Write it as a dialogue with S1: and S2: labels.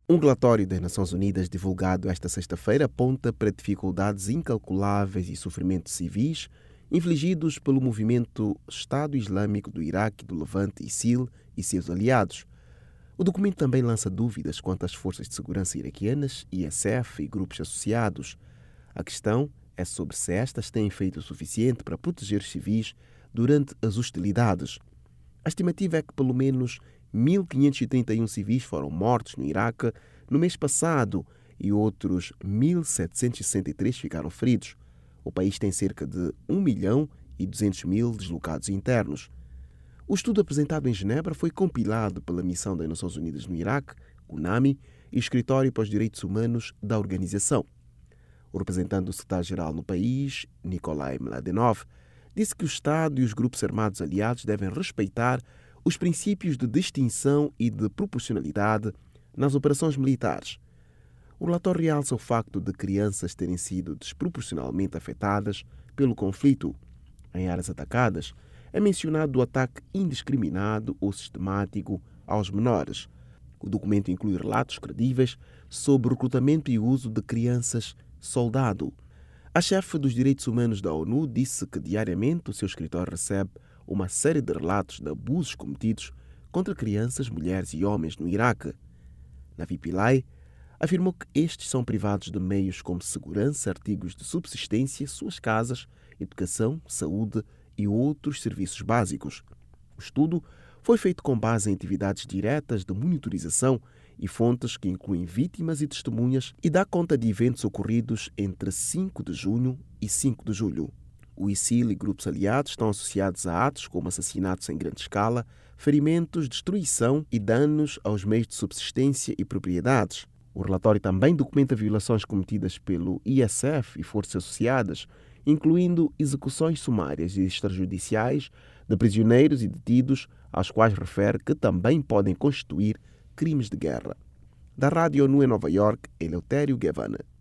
S1: Um relatório das Nações Unidas divulgado esta sexta-feira aponta para dificuldades incalculáveis e sofrimentos civis infligidos pelo movimento Estado Islâmico do Iraque, do Levante, ISIL e seus aliados. O documento também lança dúvidas quanto às forças de segurança iraquianas, ISF e grupos associados. A questão é sobre se estas têm feito o suficiente para proteger os civis durante as hostilidades. A estimativa é que pelo menos 1.531 civis foram mortos no Iraque no mês passado e outros 1.763 ficaram feridos. O país tem cerca de 1.200.000 deslocados internos. O estudo apresentado em Genebra foi compilado pela Missão das Nações Unidas no Iraque, UNAMI, e o Escritório para os Direitos Humanos da organização. O representante do secretário-geral no país, Nikolai Mladenov, disse que o Estado e os grupos armados aliados devem respeitar os princípios de distinção e de proporcionalidade nas operações militares. O relatório realça o facto de crianças terem sido desproporcionalmente afetadas pelo conflito. Em áreas atacadas, é mencionado o ataque indiscriminado ou sistemático aos menores. O documento inclui relatos credíveis sobre o recrutamento e uso de crianças-soldado. A chefe dos direitos humanos da ONU disse que diariamente o seu escritório recebe uma série de relatos de abusos cometidos contra crianças, mulheres e homens no Iraque. Navi Pillay afirmou que estes são privados de meios como segurança, artigos de subsistência, suas casas, educação, saúde e outros serviços básicos. O estudo foi feito com base em atividades diretas de monitorização e fontes que incluem vítimas e testemunhas e dá conta de eventos ocorridos entre 5 de junho e 5 de julho. O ISIL e grupos aliados estão associados a atos como assassinatos em grande escala, ferimentos, destruição e danos aos meios de subsistência e propriedades. O relatório também documenta violações cometidas pelo ISF e forças associadas, incluindo execuções sumárias e extrajudiciais de prisioneiros e detidos, aos quais refere que também podem constituir crimes de guerra. Da Rádio ONU em Nova York, Eleutério Gavan.